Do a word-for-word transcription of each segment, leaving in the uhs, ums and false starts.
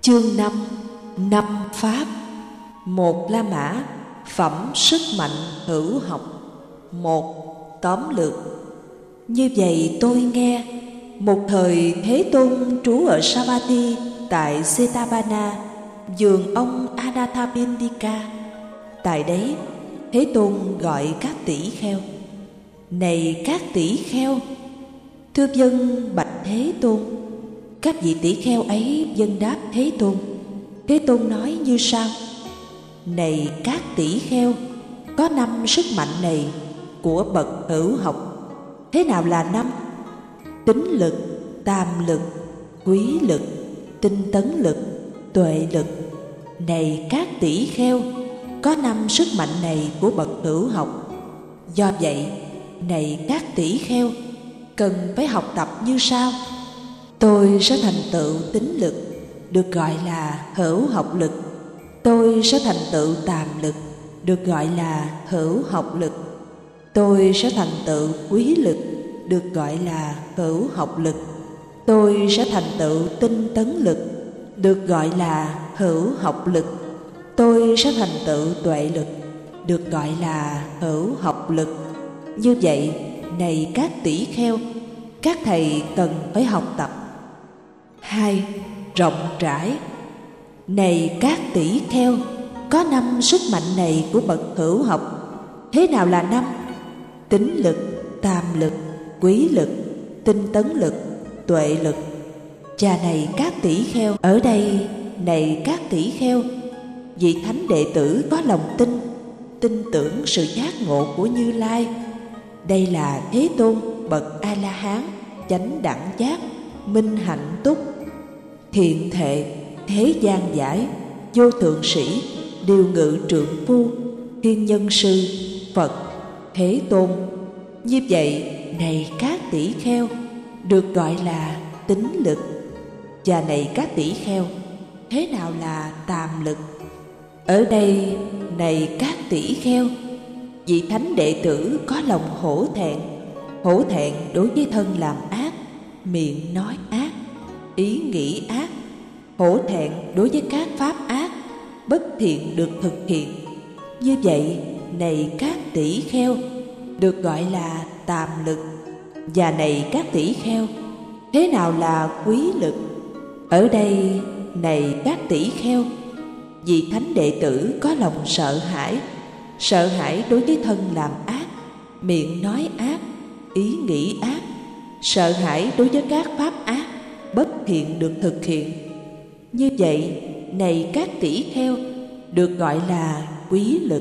Chương năm. Năm Pháp. Một La Mã. Phẩm sức mạnh hữu học. Một. Tóm lược. Như vậy tôi nghe, một thời Thế Tôn trú ở Savatthi tại Setapana, vườn ông Anathapindika. Tại đấy, Thế Tôn gọi các tỷ kheo: Này các tỷ kheo! Thưa vâng, bạch Thế Tôn. Các vị tỷ kheo ấy vâng đáp Thế Tôn. Thế Tôn nói như sau: Này các tỷ kheo, có năm sức mạnh này của bậc hữu học. Thế nào là năm? Tín lực, tam lực, quý lực, tinh tấn lực, tuệ lực. Này các tỷ kheo, có năm sức mạnh này của bậc hữu học. Do vậy, này các tỷ kheo, cần phải học tập như sau. Tôi sẽ thành tựu tín lực, được gọi là hữu học lực. Tôi sẽ thành tựu tàm lực, được gọi là hữu học lực. Tôi sẽ thành tựu quý lực, được gọi là hữu học lực. Tôi sẽ thành tựu tinh tấn lực, được gọi là hữu học lực. Tôi sẽ thành tựu tuệ lực, được gọi là hữu học lực. Như vậy, này các tỷ kheo, các thầy cần phải học tập. Hai. Rộng rãi. Này các tỷ kheo, có năm sức mạnh này của bậc hữu học. Thế nào là năm? Tín lực, tam lực, quý lực, tinh tấn lực, tuệ lực. Chà này các tỷ kheo, ở đây, này các tỷ kheo, vị thánh đệ tử có lòng tin, tin tưởng sự giác ngộ của Như Lai. Đây là Thế Tôn bậc A-la-hán, chánh đẳng giác, minh hạnh túc, thiện thệ, thế gian giải, vô thượng sĩ, điều ngự trượng phu, thiên nhân sư, Phật, Thế Tôn. Như vậy, này các tỷ kheo, được gọi là tín lực. Và này các tỷ kheo, thế nào là tàm lực? Ở đây, này các tỷ kheo, vị thánh đệ tử có lòng hổ thẹn, hổ thẹn đối với thân làm ác, miệng nói ác, ý nghĩ ác, hổ thẹn đối với các pháp ác, bất thiện được thực hiện. Như vậy, này các tỷ kheo, được gọi là tàm lực. Và này các tỷ kheo, thế nào là quý lực? Ở đây, này các tỷ kheo, vị thánh đệ tử có lòng sợ hãi, sợ hãi đối với thân làm ác, miệng nói ác, ý nghĩ ác, sợ hãi đối với các pháp ác, bất thiện được thực hiện. Như vậy, này các tỷ kheo, được gọi là quý lực.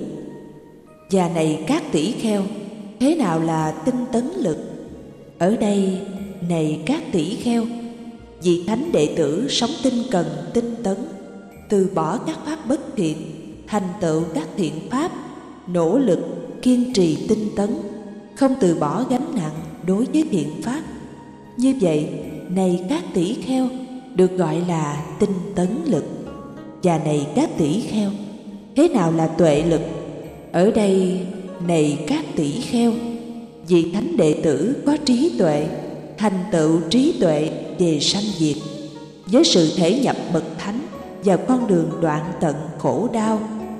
Và này các tỷ kheo, thế nào là tinh tấn lực? Ở đây, này các tỷ kheo, vị thánh đệ tử sống tinh cần tinh tấn, từ bỏ các pháp bất thiện, thành tựu các thiện pháp, nỗ lực, kiên trì tinh tấn, không từ bỏ gánh nặng đối với thiện pháp. Như vậy, này các tỷ kheo, được gọi là tinh tấn lực. Và này các tỷ kheo, thế nào là tuệ lực? Ở đây, này các tỷ kheo, vị thánh đệ tử có trí tuệ, thành tựu trí tuệ về sanh diệt, với sự thể nhập bậc thánh vào con đường đoạn tận khổ đau.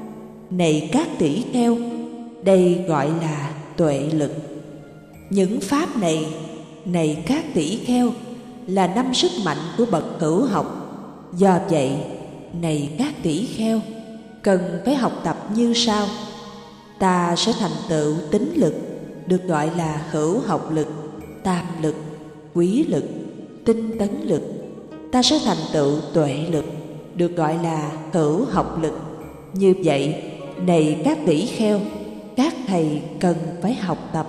Này các tỷ kheo, đây gọi là tuệ lực. Những pháp này, này các tỷ kheo, là năm sức mạnh của bậc hữu học. Do vậy, này các tỷ kheo, cần phải học tập như sau. Ta sẽ thành tựu tín lực, được gọi là hữu học lực, tam lực, quý lực, tinh tấn lực. Ta sẽ thành tựu tuệ lực, được gọi là hữu học lực. Như vậy, này các tỷ kheo, các thầy cần phải học tập.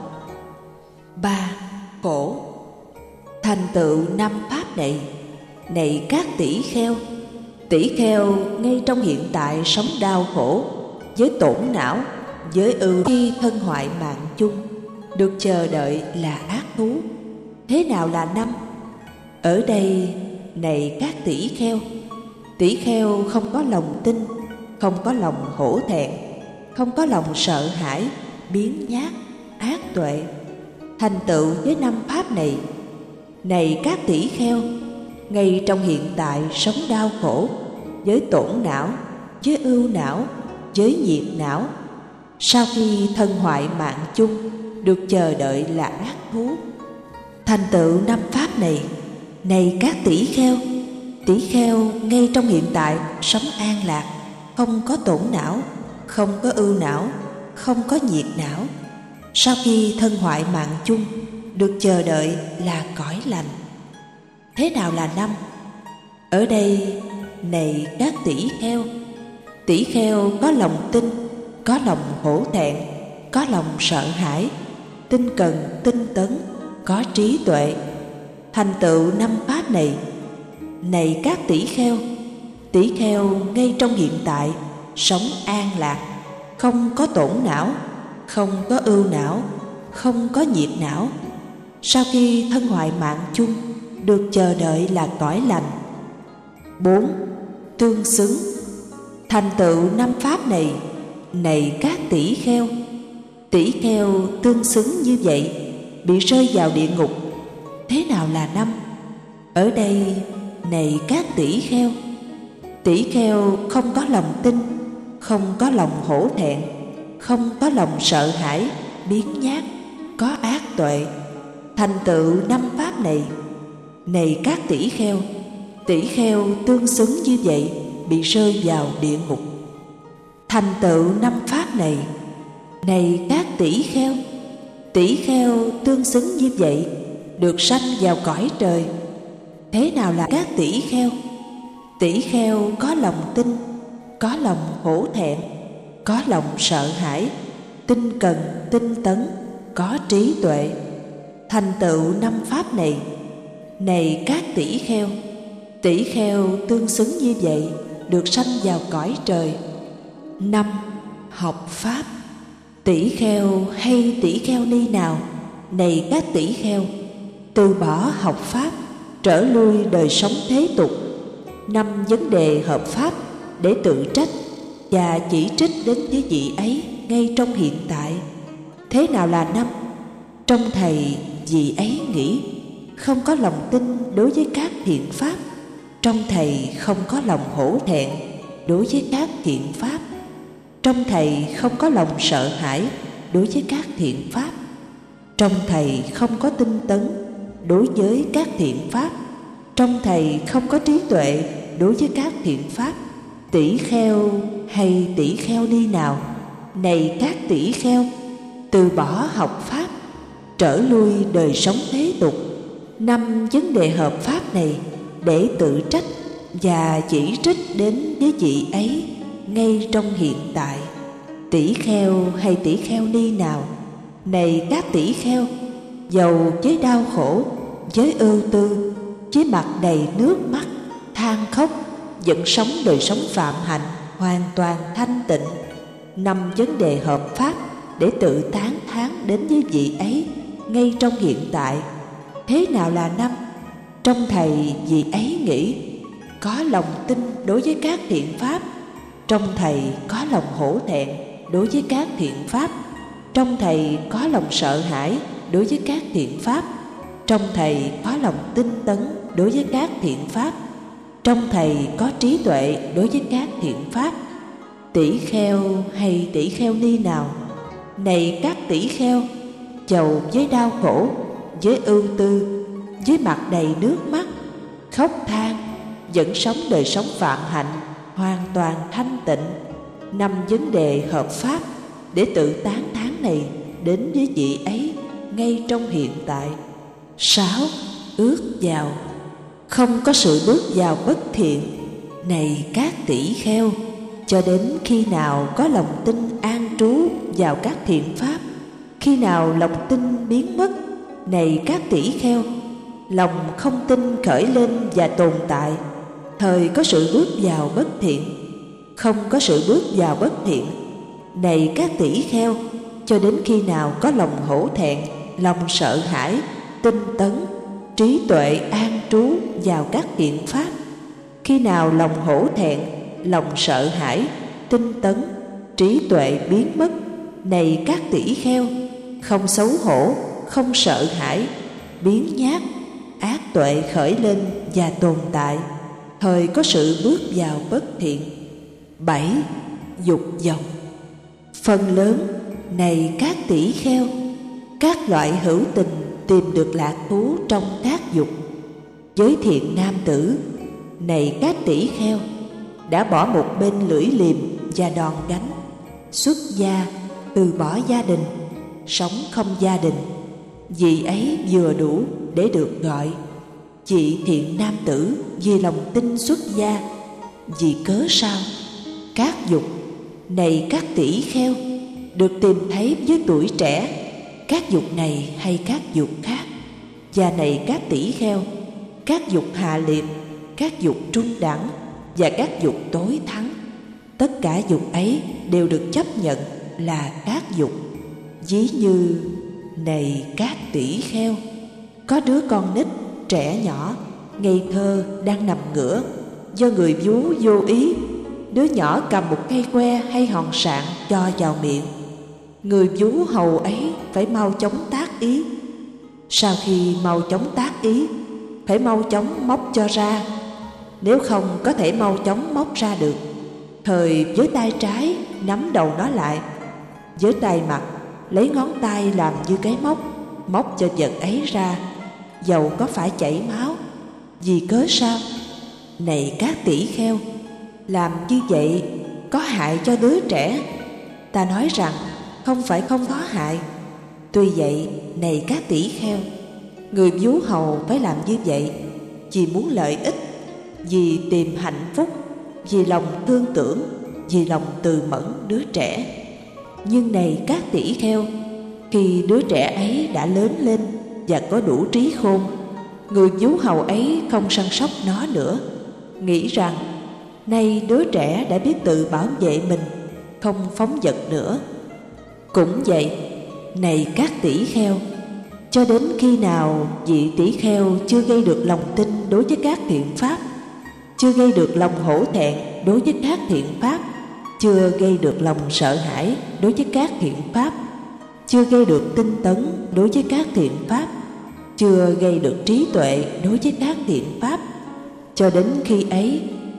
Ba. Khổ. Thành tựu năm pháp này, này các tỷ kheo, tỷ kheo ngay trong hiện tại sống đau khổ, với tổn não, với ưu thi thân hoại mạng chung, được chờ đợi là ác thú. Thế nào là năm? Ở đây, này các tỷ kheo, tỷ kheo không có lòng tin, không có lòng hổ thẹn, không có lòng sợ hãi, biếng nhác, ác tuệ, thành tựu với năm pháp này. Này các tỷ kheo, ngay trong hiện tại sống đau khổ, với tổn não, với ưu não, với nhiệt não. Sau khi thân hoại mạng chung, được chờ đợi là ác thú. Thành tựu năm pháp này, này các tỷ kheo, tỷ kheo ngay trong hiện tại sống an lạc, không có tổn não, không có ưu não, không có nhiệt não. Sau khi thân hoại mạng chung, được chờ đợi là cõi lành. Thế nào là năm? Ở đây, này các tỷ kheo, tỷ kheo có lòng tin, có lòng hổ thẹn, có lòng sợ hãi, tinh cần, tinh tấn, có trí tuệ. Thành tựu năm pháp này, này các tỷ kheo, tỷ kheo ngay trong hiện tại sống an lạc, không có tổn não, không có ưu não, không có nhiệt não. Sau khi thân hoại mạng chung, được chờ đợi là cõi lành. Bốn. Tương xứng. Thành tựu năm pháp này, này các tỷ kheo, tỷ kheo tương xứng như vậy, bị rơi vào địa ngục. Thế nào là năm? Ở đây, này các tỷ kheo, tỷ kheo không có lòng tin, không có lòng hổ thẹn, không có lòng sợ hãi, biếng nhác, có ác tuệ. Thành tựu năm pháp này, này các tỷ kheo, tỷ kheo tương xứng như vậy, bị rơi vào địa ngục. Thành tựu năm pháp này, này các tỷ kheo, tỷ kheo tương xứng như vậy, được sanh vào cõi trời. Thế nào là các tỷ kheo? Tỷ kheo có lòng tin, có lòng hổ thẹn, có lòng sợ hãi, tinh cần, tinh tấn, có trí tuệ. Thành tựu năm pháp này, này các tỷ kheo, tỷ kheo tương xứng như vậy, được sanh vào cõi trời. Năm. Học pháp. Tỷ kheo hay tỷ kheo ni nào, này các tỷ kheo, từ bỏ học pháp, trở lui đời sống thế tục. Năm vấn đề hợp pháp để tự trách và chỉ trích đến với vị ấy ngay trong hiện tại. Thế nào là năm? Trong thầy vị ấy nghĩ không có lòng tin đối với các thiện pháp, trong thầy không có lòng hổ thẹn đối với các thiện pháp, trong thầy không có lòng sợ hãi đối với các thiện pháp, trong thầy không có tinh tấn đối với các thiện pháp, trong thầy không có trí tuệ đối với các thiện pháp. Tỷ kheo hay tỷ kheo ni nào, này các tỷ kheo, từ bỏ học pháp, trở lui đời sống thế tục. Năm vấn đề hợp pháp này để tự trách và chỉ trích đến với vị ấy ngay trong hiện tại. Tỷ kheo hay tỷ kheo ni nào, này các tỷ kheo, dầu với đau khổ, với ưu tư, với mặt đầy nước mắt, than khóc, vẫn sống đời sống phạm hạnh hoàn toàn thanh tịnh. Năm vấn đề hợp pháp để tự tán thán đến với vị ấy ngay trong hiện tại. Thế nào là năm? Trong thầy vị ấy nghĩ có lòng tin đối với các thiện pháp, trong thầy có lòng hổ thẹn đối với các thiện pháp, trong thầy có lòng sợ hãi đối với các thiện pháp, trong thầy có lòng tinh tấn đối với các thiện pháp, trong thầy có trí tuệ đối với các thiện pháp. Tỷ kheo hay tỷ kheo ni nào, này các tỷ kheo, dầu với đau khổ, với ưu tư, với mặt đầy nước mắt, khóc than, vẫn sống đời sống phạm hạnh hoàn toàn thanh tịnh. Năm vấn đề hợp pháp để tự tán thán này đến với vị ấy ngay trong hiện tại. Sáu. Ước vào. Không có sự bước vào bất thiện, này các tỷ kheo, cho đến khi nào có lòng tin an trú vào các thiện pháp. Khi nào lòng tin biến mất, này các tỷ kheo, lòng không tin khởi lên và tồn tại, thời có sự bước vào bất thiện. Không có sự bước vào bất thiện, này các tỷ kheo, cho đến khi nào có lòng hổ thẹn, lòng sợ hãi, tinh tấn, trí tuệ an trú vào các thiện pháp. Khi nào lòng hổ thẹn, lòng sợ hãi, tinh tấn, trí tuệ biến mất, này các tỷ kheo, không xấu hổ, không sợ hãi, biến nhát, ác tuệ khởi lên và tồn tại, thời có sự bước vào bất thiện. Bảy. Dục vọng. Phần lớn này các tỷ kheo, các loại hữu tình tìm được lạc thú trong các dục. Với thiện nam tử, này các tỷ kheo, đã bỏ một bên lưỡi liềm và đòn gánh, xuất gia, từ bỏ gia đình, sống không gia đình. Vì ấy vừa đủ để được gọi. Chị thiện nam tử vì lòng tin xuất gia. Vì cớ sao? Các dục, này các tỷ kheo, được tìm thấy với tuổi trẻ, các dục này hay các dục khác. Và này các tỷ kheo, các dục hạ liệt, các dục trung đẳng và các dục tối thắng, tất cả dục ấy đều được chấp nhận là các dục. Ví như, này các tỷ kheo, có đứa con nít trẻ nhỏ ngây thơ đang nằm ngửa, do người vú vô ý, đứa nhỏ cầm một cây que hay hòn sạn cho vào miệng. Người vú hầu ấy phải mau chóng tác ý. Sau khi mau chóng tác ý, phải mau chóng móc cho ra. Nếu không có thể mau chóng móc ra được, thời với tay trái nắm đầu nó lại, với tay mặt lấy ngón tay làm như cái móc, móc cho vật ấy ra, dầu có phải chảy máu. Vì cớ sao? Này các tỷ kheo, làm như vậy có hại cho đứa trẻ. Ta nói rằng không phải không có hại. Tuy vậy, này các tỷ kheo, người vú hầu phải làm như vậy vì muốn lợi ích, vì tìm hạnh phúc, vì lòng thương tưởng, vì lòng từ mẫn đứa trẻ. Nhưng này các tỷ kheo, khi đứa trẻ ấy đã lớn lên và có đủ trí khôn, người vú hầu ấy không săn sóc nó nữa, nghĩ rằng nay đứa trẻ đã biết tự bảo vệ mình, không phóng dật nữa. Cũng vậy, này các tỷ kheo, cho đến khi nào vị tỷ kheo chưa gây được lòng tin đối với các thiện pháp, chưa gây được lòng hổ thẹn đối với các thiện pháp, chưa gây được lòng sợ hãi đối với các thiện pháp, chưa gây được tinh tấn đối với các thiện pháp, chưa gây được trí tuệ đối với các thiện pháp, cho đến khi ấy,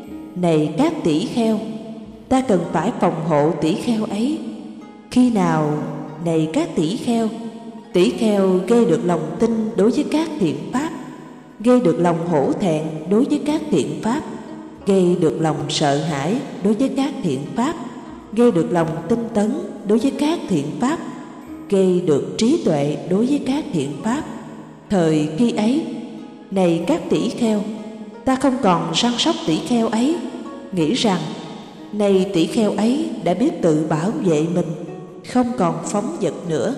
này các tỷ kheo, ta cần phải phòng hộ tỷ kheo ấy. Khi nào, này các tỷ kheo, tỷ kheo gây được lòng tin đối với các thiện pháp, gây được lòng hổ thẹn đối với các thiện pháp, gây được lòng sợ hãi đối với các thiện pháp, gây được lòng tinh tấn đối với các thiện pháp, gây được trí tuệ đối với các thiện pháp, thời khi ấy, này các tỷ kheo, ta không còn săn sóc tỷ kheo ấy, nghĩ rằng nay tỷ kheo ấy đã biết tự bảo vệ mình, không còn phóng dật nữa.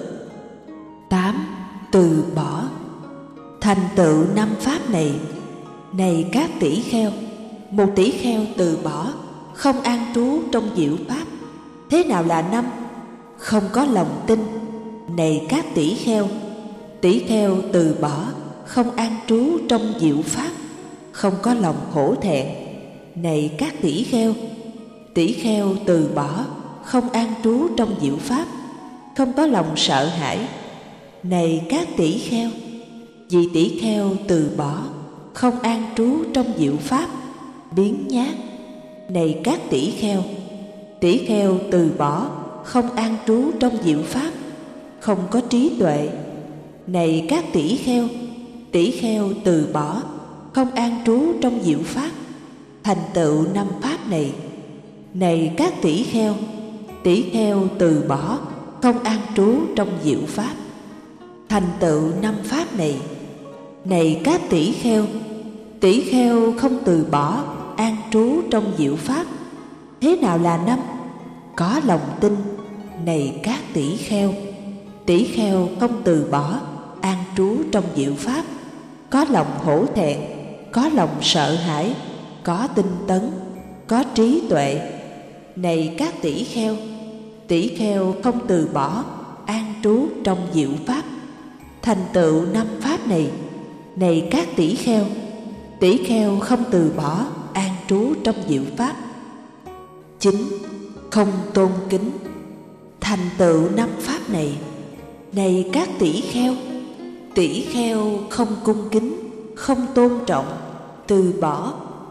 Tám. Từ bỏ. Thành tựu năm pháp này, này các tỷ kheo, một tỷ kheo từ bỏ, không an trú trong diệu pháp. Thế nào là năm? Không có lòng tin. Này các tỷ kheo, tỷ kheo từ bỏ, không an trú trong diệu pháp, không có lòng hổ thẹn. Này các tỷ kheo, tỷ kheo từ bỏ, không an trú trong diệu pháp, không có lòng sợ hãi. Này các tỷ kheo, vì tỷ kheo từ bỏ, không an trú trong diệu pháp, biếng nhác. Này các tỷ kheo, tỷ kheo từ bỏ, không an trú trong diệu pháp, không có trí tuệ. Này các tỷ kheo, tỷ kheo từ bỏ, không an trú trong diệu pháp, thành tựu năm pháp này. Này các tỷ kheo, tỷ kheo từ bỏ, không an trú trong diệu pháp, thành tựu năm pháp này. Này các tỷ kheo, tỷ kheo không từ bỏ, an trú trong diệu pháp. Thế nào là năm? Có lòng tin. Này các tỷ kheo, tỷ kheo không từ bỏ, an trú trong diệu pháp, có lòng hổ thẹn, có lòng sợ hãi, có tinh tấn, có trí tuệ. Này các tỷ kheo, tỷ kheo không từ bỏ, an trú trong diệu pháp, thành tựu năm pháp này. Này các tỷ kheo, tỷ kheo không từ bỏ, an trú trong diệu pháp. Chín. Không tôn kính. Thành tựu năm pháp này. Này các tỷ kheo, tỷ kheo không cung kính, không tôn trọng, từ bỏ,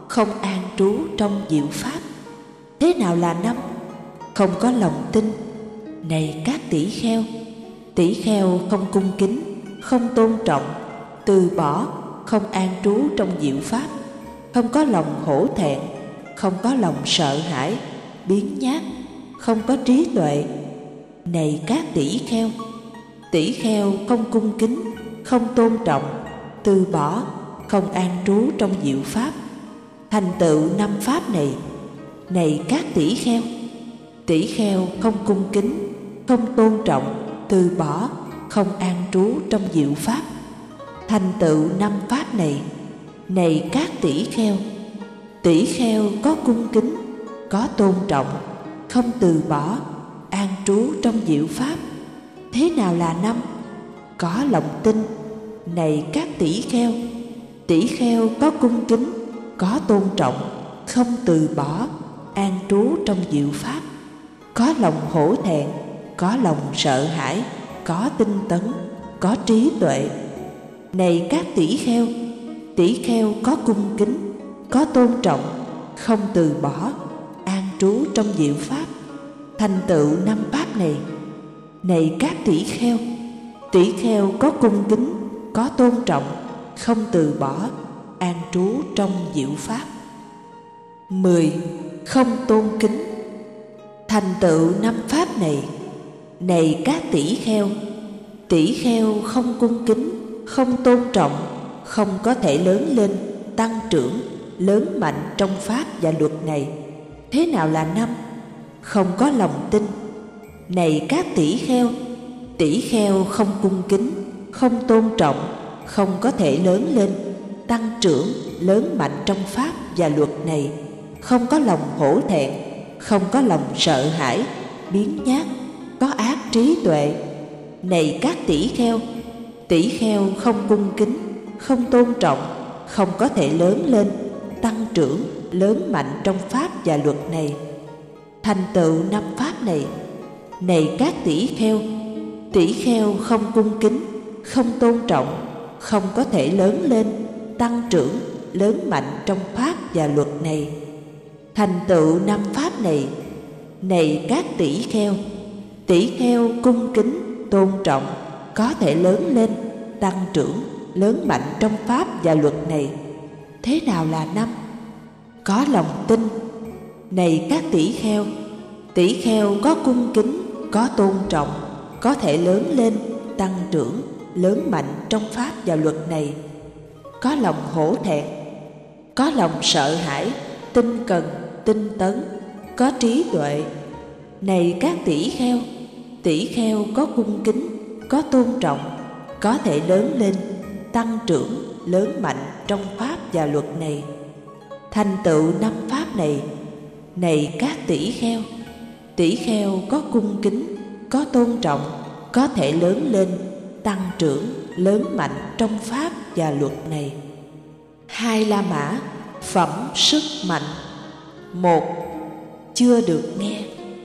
không an trú trong diệu pháp. Thế nào là năm? Không có lòng tin. Này các tỷ kheo, tỷ kheo không cung kính, không tôn trọng, từ bỏ, không an trú trong diệu pháp, không có lòng hổ thẹn, không có lòng sợ hãi, biếng nhác, không có trí tuệ. Này các tỷ kheo, tỷ kheo không cung kính, không tôn trọng, từ bỏ, không an trú trong diệu pháp, thành tựu năm pháp này. Này các tỷ kheo, tỷ kheo không cung kính, không tôn trọng, từ bỏ, không an trú trong diệu pháp, thành tựu năm pháp này. Này các tỷ kheo, tỷ kheo có cung kính, có tôn trọng, không từ bỏ, an trú trong diệu pháp. Thế nào là năm? Có lòng tin. Này các tỷ kheo, tỷ kheo có cung kính, có tôn trọng, không từ bỏ, an trú trong diệu pháp, có lòng hổ thẹn, có lòng sợ hãi, có tinh tấn, có trí tuệ. Này các tỷ kheo, tỷ kheo có cung kính, có tôn trọng, không từ bỏ, an trú trong diệu pháp, thành tựu năm pháp này. Này các tỷ kheo, tỷ kheo có cung kính, có tôn trọng, không từ bỏ, an trú trong diệu pháp. Mười. Không tôn kính. Thành tựu năm pháp này. Này các tỷ kheo, tỷ kheo không cung kính, không tôn trọng, không có thể lớn lên, tăng trưởng, lớn mạnh trong pháp và luật này. Thế nào là năm? Không có lòng tin. Này các tỷ kheo, tỷ kheo không cung kính, không tôn trọng, không có thể lớn lên, tăng trưởng, lớn mạnh trong pháp và luật này, không có lòng hổ thẹn, không có lòng sợ hãi, biếng nhác, có ác trí tuệ. Này các tỷ kheo, tỷ kheo không cung kính, không tôn trọng, không có thể lớn lên, tăng trưởng, lớn mạnh trong pháp và luật này, thành tựu năm pháp này. Này các tỷ kheo, tỷ kheo không cung kính, không tôn trọng, không có thể lớn lên, tăng trưởng, lớn mạnh trong pháp và luật này, thành tựu năm pháp này. Này các tỷ kheo, tỷ kheo cung kính, tôn trọng, có thể lớn lên, tăng trưởng, lớn mạnh trong pháp và luật này. Thế nào là năm? Có lòng tin. Này các tỷ kheo, tỷ kheo có cung kính, có tôn trọng, có thể lớn lên, tăng trưởng, lớn mạnh trong pháp và luật này, có lòng hổ thẹn, có lòng sợ hãi, tinh cần, tinh tấn, có trí tuệ. Này các tỷ kheo, tỷ kheo có cung kính, có tôn trọng, có thể lớn lên, tăng trưởng, lớn mạnh trong pháp và luật này, thành tựu năm pháp này. Này các tỷ kheo, tỷ kheo có cung kính, có tôn trọng, có thể lớn lên, tăng trưởng, lớn mạnh trong pháp và luật này. Hai La Mã, phẩm sức mạnh. Một. Chưa được nghe.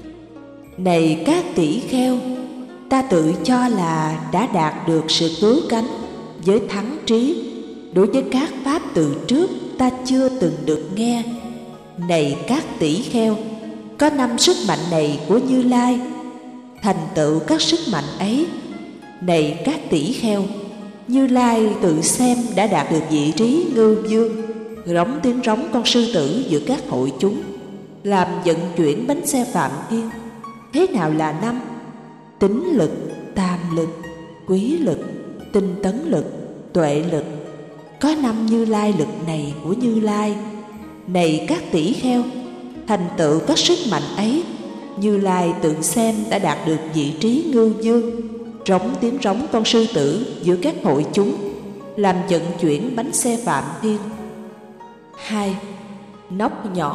Này các tỷ kheo, ta tự cho là đã đạt được sự cứu cánh với thắng trí. Đối với các pháp từ trước ta chưa từng được nghe. Này các tỷ kheo, có năm sức mạnh này của Như Lai, thành tựu các sức mạnh ấy. Này các tỷ kheo, Như Lai tự xem đã đạt được vị trí ngưu dương, rống tiếng rống con sư tử giữa các hội chúng, làm vận chuyển bánh xe Phạm Thiên. Thế nào là năm? Tín lực, tam lực, quý lực, tinh tấn lực, tuệ lực. Có năm Như Lai lực này của Như Lai. Này các tỷ kheo, thành tựu các sức mạnh ấy, Như Lai tự xem đã đạt được vị trí ngưu dương, rống tiếng rống con sư tử giữa các hội chúng, làm vận chuyển bánh xe Phạm Thiên. Hai. Nóc nhọn.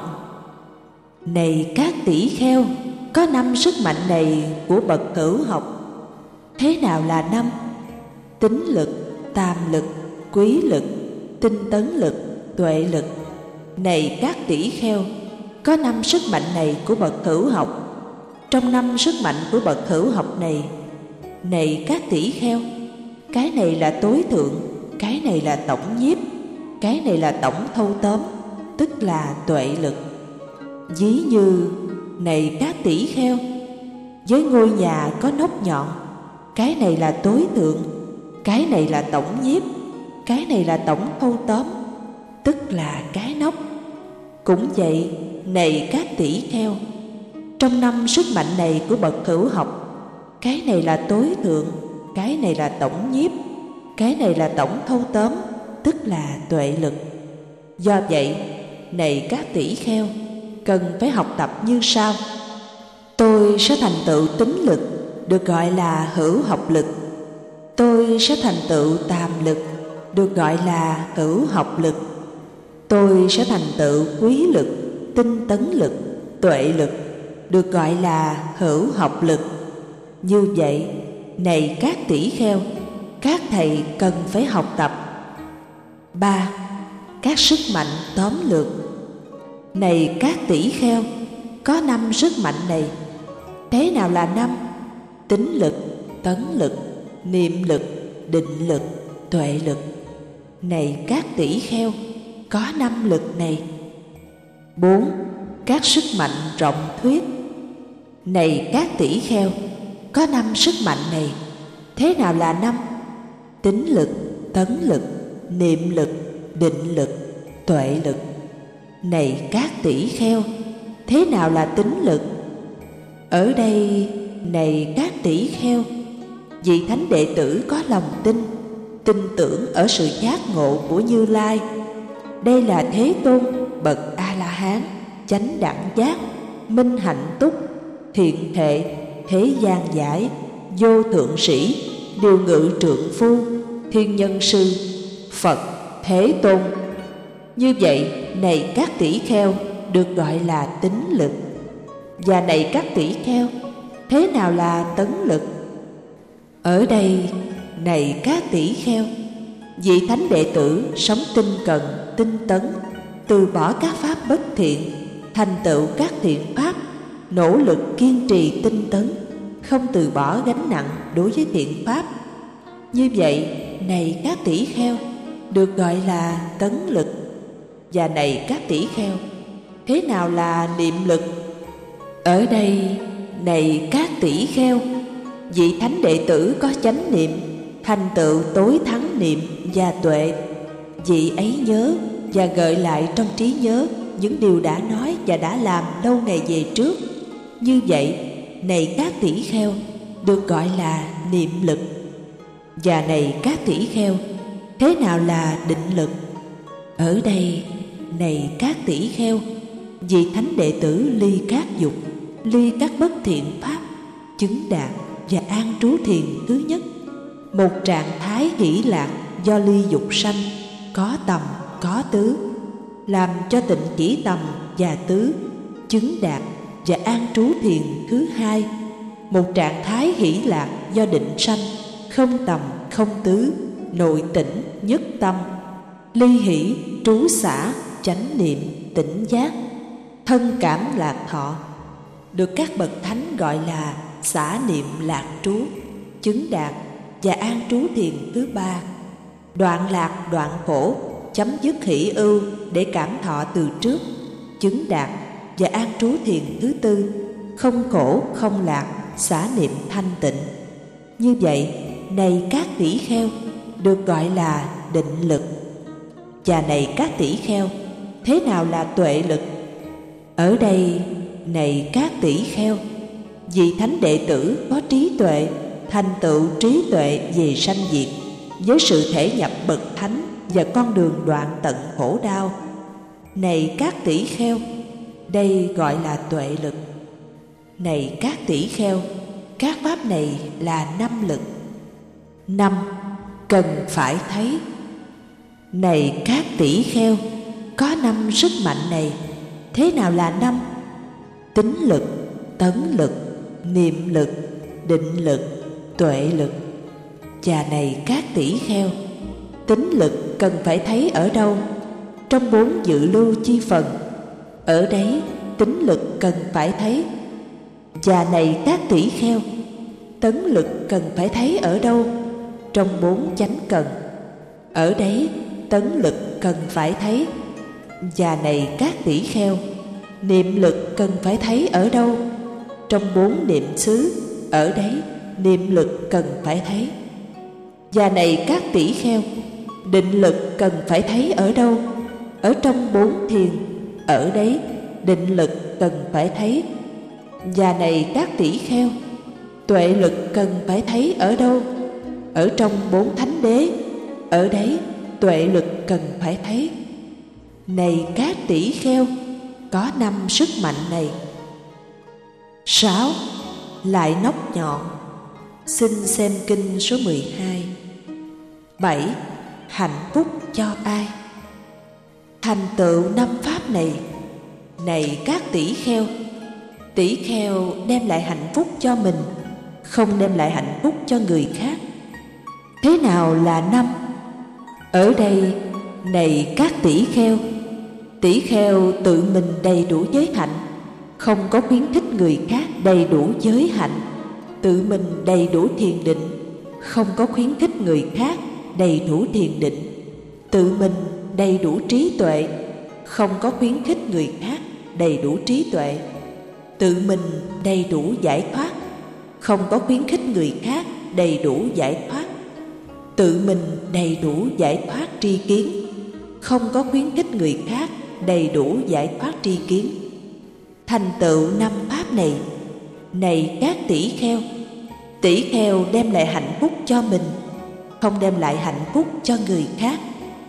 Này các tỷ kheo, có năm sức mạnh này của bậc cửu học. Thế nào là năm? Tín lực, tam lực, quý lực, tinh tấn lực, tuệ lực. Này các tỷ kheo, có năm sức mạnh này của bậc hữu học. Trong năm sức mạnh của bậc hữu học này, này các tỷ kheo, cái này là tối thượng, cái này là tổng nhiếp, cái này là tổng thâu tóm, tức là tuệ lực. Ví như, này các tỷ kheo, với ngôi nhà có nóc nhọn, cái này là tối thượng, cái này là tổng nhiếp, cái này là tổng thâu tóm, tức là cái nóc. Cũng vậy, này các tỷ kheo, trong năm sức mạnh này của bậc hữu học, cái này là tối thượng, cái này là tổng nhiếp, cái này là tổng thâu tóm, tức là tuệ lực. Do vậy, này các tỷ kheo, cần phải học tập như sau. Tôi sẽ thành tựu tín lực, được gọi là hữu học lực. Tôi sẽ thành tựu tàm lực, được gọi là hữu học lực. Tôi sẽ thành tựu quý lực, tinh tấn lực, tuệ lực, được gọi là hữu học lực. Như vậy, này các tỷ kheo, các thầy cần phải học tập. Ba. Các sức mạnh tóm lược. Này các tỷ kheo, có năm sức mạnh này. Thế nào là năm? Tín lực, tấn lực, niệm lực, định lực, tuệ lực. Này các tỷ kheo, có năm lực này. Bốn. Các sức mạnh rộng thuyết. Này các tỷ kheo, có năm sức mạnh này. Thế nào là năm? Tín lực, tấn lực, niệm lực, định lực, tuệ lực. Này các tỷ kheo, thế nào là tín lực? Ở đây, này các tỷ kheo, vị thánh đệ tử có lòng tin, tin tưởng ở sự giác ngộ của Như Lai. Đây là Thế Tôn, bậc A-la-hán, chánh đẳng giác, minh hạnh túc, thiện thệ, thế gian giải, vô thượng sĩ, điều ngự trượng phu, thiên nhân sư, Phật, Thế Tôn. Như vậy, này các tỷ kheo, được gọi là tín lực. Và này các tỷ kheo, thế nào là tấn lực? Ở đây, này các tỷ kheo, vị thánh đệ tử sống tinh cần, tinh tấn, từ bỏ các pháp bất thiện, thành tựu các thiện pháp, nỗ lực kiên trì tinh tấn, không từ bỏ gánh nặng đối với thiện pháp. Như vậy, này các tỷ kheo, được gọi là tấn lực. Và này các tỷ kheo, thế nào là niệm lực? Ở đây, này các tỷ kheo, vị thánh đệ tử có chánh niệm, thành tựu tối thắng niệm và tuệ. Vị ấy nhớ và gợi lại trong trí nhớ những điều đã nói và đã làm lâu ngày về trước. Như vậy, này các tỷ kheo, được gọi là niệm lực. Và này các tỷ kheo, thế nào là định lực? Ở đây, này các tỷ kheo, vị thánh đệ tử ly các dục, ly các bất thiện pháp, chứng đạt và an trú thiền thứ nhất, một trạng thái hỷ lạc do ly dục sanh, có tầm, có tứ, làm cho tịnh chỉ tầm và tứ, chứng đạt và an trú thiền thứ hai, một trạng thái hỷ lạc do định sanh, không tầm, không tứ, nội tỉnh, nhất tâm, ly hỷ, trú xả, chánh niệm, tỉnh giác, thân cảm lạc thọ, được các bậc thánh gọi là xả niệm lạc trú, chứng đạt và an trú thiền thứ ba, đoạn lạc đoạn khổ, chấm dứt hỷ ưu để cảm thọ từ trước, chứng đạt và an trú thiền thứ tư, không khổ không lạc, xả niệm thanh tịnh. Như vậy, này các tỷ kheo, được gọi là định lực. Và này các tỷ kheo, thế nào là tuệ lực? Ở đây, này các tỷ kheo, vị thánh đệ tử có trí tuệ, thành tựu trí tuệ về sanh diệt, với sự thể nhập bậc thánh và con đường đoạn tận khổ đau. Này các tỷ kheo, đây gọi là tuệ lực. Này các tỷ kheo, các pháp này là năm lực. Năm, cần phải thấy. Này các tỷ kheo, có năm sức mạnh này. Thế nào là năm? Tín lực, tấn lực, niệm lực, định lực, tuệ lực. Và này các tỷ kheo, tín lực cần phải thấy ở đâu? Trong bốn dự lưu chi phần. Ở đấy, tín lực cần phải thấy. Và này các tỷ kheo, tấn lực cần phải thấy ở đâu? Trong bốn chánh cần. Ở đấy, tấn lực cần phải thấy. Và này các tỷ kheo, niệm lực cần phải thấy ở đâu? Trong bốn niệm xứ, ở đấy niệm lực cần phải thấy. Và này các tỷ kheo, định lực cần phải thấy ở đâu? Ở trong bốn thiền, ở đấy định lực cần phải thấy. Và này các tỷ kheo, tuệ lực cần phải thấy ở đâu? Ở trong bốn thánh đế, ở đấy tuệ lực cần phải thấy. Này các tỷ kheo, có năm sức mạnh này. Sáu. Lại nóc nhọn. Xin xem kinh số mười hai. Bảy. Hạnh phúc cho ai? Thành tựu năm pháp này. Này các tỷ kheo, tỷ kheo đem lại hạnh phúc cho mình, không đem lại hạnh phúc cho người khác. Thế nào là năm? Ở đây, này các tỷ kheo, tỷ kheo tự mình đầy đủ giới hạnh, không có khuyến khích người khác đầy đủ giới hạnh. Tự mình đầy đủ thiền định, không có khuyến khích người khác đầy đủ thiền định. Tự mình đầy đủ trí tuệ, không có khuyến khích người khác đầy đủ trí tuệ. Tự mình đầy đủ giải thoát, không có khuyến khích người khác đầy đủ giải thoát. Tự mình đầy đủ giải thoát tri kiến, không có khuyến khích người khác đầy đủ giải thoát tri kiến. Thành tựu năm pháp này. Này các tỷ kheo, tỷ kheo đem lại hạnh phúc cho mình, không đem lại hạnh phúc cho người khác.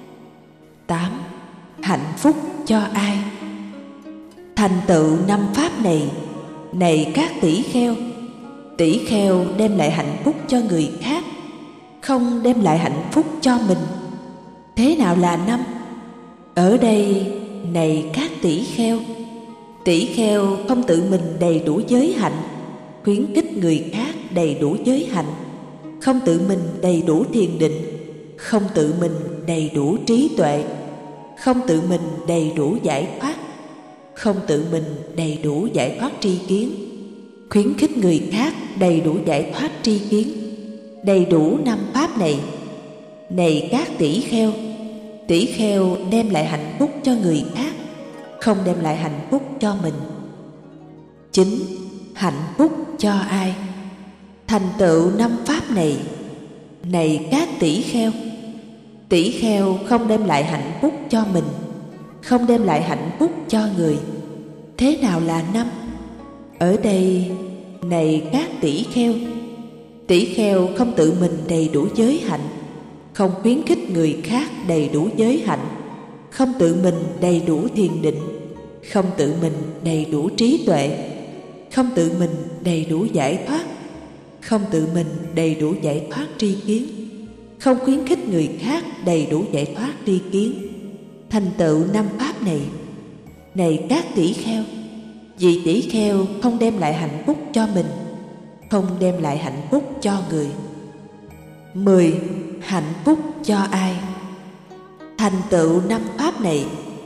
Tám. Hạnh phúc cho ai? Thành tựu năm pháp này. Này các tỷ kheo, tỷ kheo đem lại hạnh phúc cho người khác, không đem lại hạnh phúc cho mình. Thế nào là năm? Ở đây, này các tỷ kheo, tỷ kheo không tự mình đầy đủ giới hạnh, khuyến khích người khác đầy đủ giới hạnh, không tự mình đầy đủ thiền định, không tự mình đầy đủ trí tuệ, không tự mình đầy đủ giải thoát, không tự mình đầy đủ giải thoát tri kiến, khuyến khích người khác đầy đủ giải thoát tri kiến. Đầy đủ năm pháp này. Này các tỷ kheo, tỷ kheo đem lại hạnh phúc cho người khác, không đem lại hạnh phúc cho mình. Chín. Hạnh phúc cho ai? Thành tựu năm pháp này. Này các tỷ kheo, tỷ kheo không đem lại hạnh phúc cho mình, không đem lại hạnh phúc cho người. Thế nào là năm? Ở đây, này các tỷ kheo, tỷ kheo không tự mình đầy đủ giới hạnh, không khuyến khích người khác đầy đủ giới hạnh, không tự mình đầy đủ thiền định, không tự mình đầy đủ trí tuệ, không tự mình đầy đủ giải thoát, không tự mình đầy đủ giải thoát tri kiến, không khuyến khích người khác đầy đủ giải thoát tri kiến. Thành tựu năm pháp này. Này các tỷ kheo, vị tỷ kheo không đem lại hạnh phúc cho mình, không đem lại hạnh phúc cho người. Mười. Hạnh phúc cho ai? Thành tựu năm pháp này.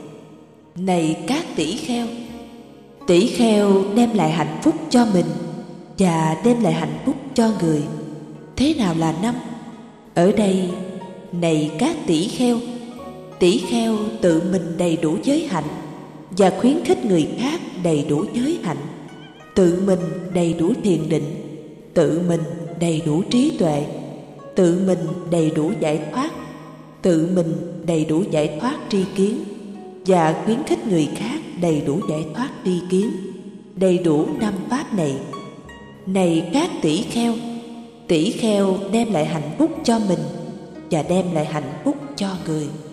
Này các tỷ kheo, tỷ kheo đem lại hạnh phúc cho mình và đem lại hạnh phúc cho người. Thế nào là năm? Ở đây, này các tỷ kheo, tỷ kheo tự mình đầy đủ giới hạnh và khuyến khích người khác đầy đủ giới hạnh, tự mình đầy đủ thiền định, tự mình đầy đủ trí tuệ, tự mình đầy đủ giải thoát, tự mình đầy đủ giải thoát tri kiến và khuyến khích người khác đầy đủ giải thoát tri kiến. Đầy đủ năm pháp này. Này các tỷ kheo, tỷ kheo đem lại hạnh phúc cho mình và đem lại hạnh phúc cho người.